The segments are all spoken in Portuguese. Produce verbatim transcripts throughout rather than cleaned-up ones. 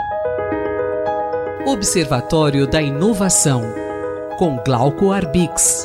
Observatório da Inovação, com Glauco Arbix.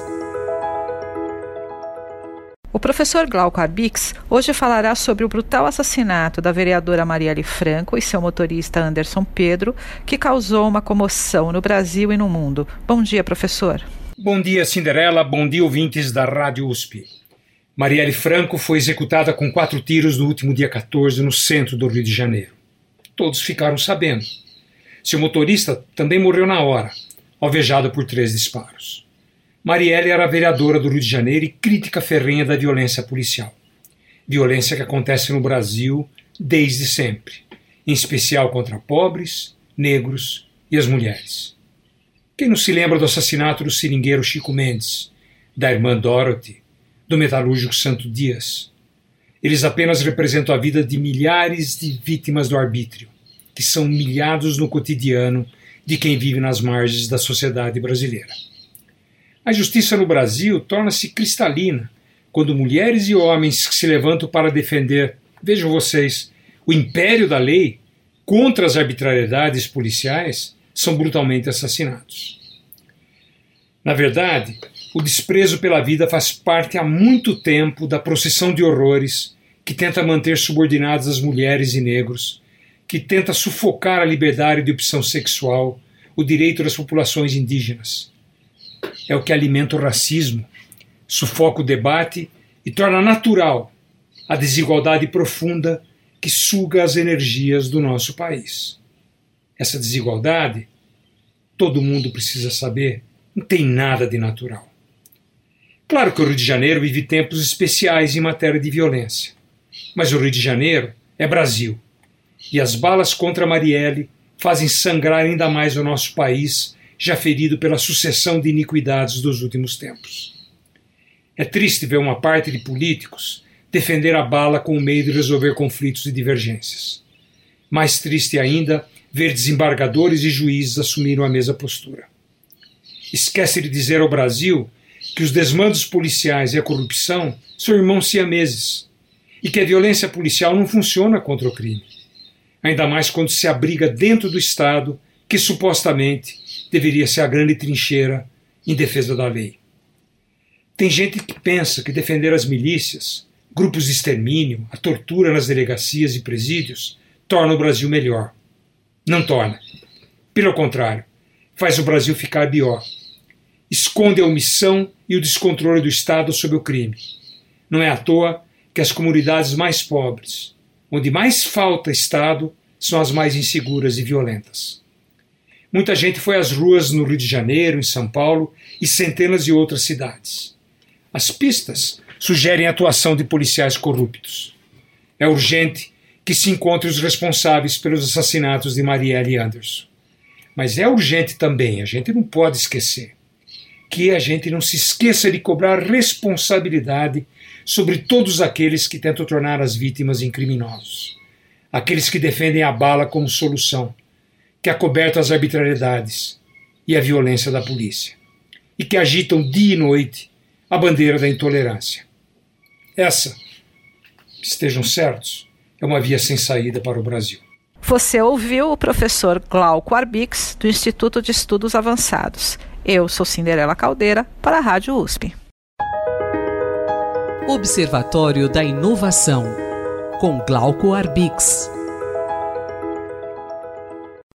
O professor Glauco Arbix hoje falará sobre o brutal assassinato da vereadora Marielle Franco e seu motorista Anderson Pedro, que causou uma comoção no Brasil e no mundo. Bom dia, professor. Bom dia, Cinderela. Bom dia, ouvintes da Rádio U S P. Marielle Franco foi executada com quatro tiros no último dia quatorze, no centro do Rio de Janeiro. Todos ficaram sabendo. Seu motorista também morreu na hora, alvejado por três disparos. Marielle era vereadora do Rio de Janeiro e crítica ferrenha da violência policial. Violência que acontece no Brasil desde sempre, em especial contra pobres, negros e as mulheres. Quem não se lembra do assassinato do seringueiro Chico Mendes, da irmã Dorothy, do metalúrgico Santo Dias? Eles apenas representam a vida de milhares de vítimas do arbítrio, que são humilhados no cotidiano de quem vive nas margens da sociedade brasileira. A justiça no Brasil torna-se cristalina quando mulheres e homens que se levantam para defender, vejam vocês, o império da lei contra as arbitrariedades policiais são brutalmente assassinados. Na verdade, o desprezo pela vida faz parte há muito tempo da procissão de horrores que tenta manter subordinadas as mulheres e negros, que tenta sufocar a liberdade de opção sexual, o direito das populações indígenas. É o que alimenta o racismo, sufoca o debate e torna natural a desigualdade profunda que suga as energias do nosso país. Essa desigualdade, todo mundo precisa saber, não tem nada de natural. Claro que o Rio de Janeiro vive tempos especiais em matéria de violência, mas o Rio de Janeiro é Brasil. E as balas contra Marielle fazem sangrar ainda mais o nosso país, já ferido pela sucessão de iniquidades dos últimos tempos. É triste ver uma parte de políticos defender a bala como meio de resolver conflitos e divergências. Mais triste ainda ver desembargadores e juízes assumirem a mesma postura. Esquece de dizer ao Brasil que os desmandos policiais e a corrupção são irmãos siameses e que a violência policial não funciona contra o crime. Ainda mais quando se abriga dentro do Estado, que supostamente deveria ser a grande trincheira em defesa da lei. Tem gente que pensa que defender as milícias, grupos de extermínio, a tortura nas delegacias e presídios, torna o Brasil melhor. Não torna. Pelo contrário, faz o Brasil ficar pior. Esconde a omissão e o descontrole do Estado sobre o crime. Não é à toa que as comunidades mais pobres, onde mais falta Estado, são as mais inseguras e violentas. Muita gente foi às ruas no Rio de Janeiro, em São Paulo e centenas de outras cidades. As pistas sugerem a atuação de policiais corruptos. É urgente que se encontrem os responsáveis pelos assassinatos de Marielle e Anderson. Mas é urgente também, a gente não pode esquecer, que a gente não se esqueça de cobrar responsabilidade sobre todos aqueles que tentam tornar as vítimas em criminosos. Aqueles que defendem a bala como solução, que acobertam as arbitrariedades e a violência da polícia, e que agitam dia e noite a bandeira da intolerância. Essa, estejam certos, é uma via sem saída para o Brasil. Você ouviu o professor Glauco Arbix, do Instituto de Estudos Avançados. Eu sou Cinderela Caldeira, para a Rádio U S P. Observatório da Inovação, com Glauco Arbix.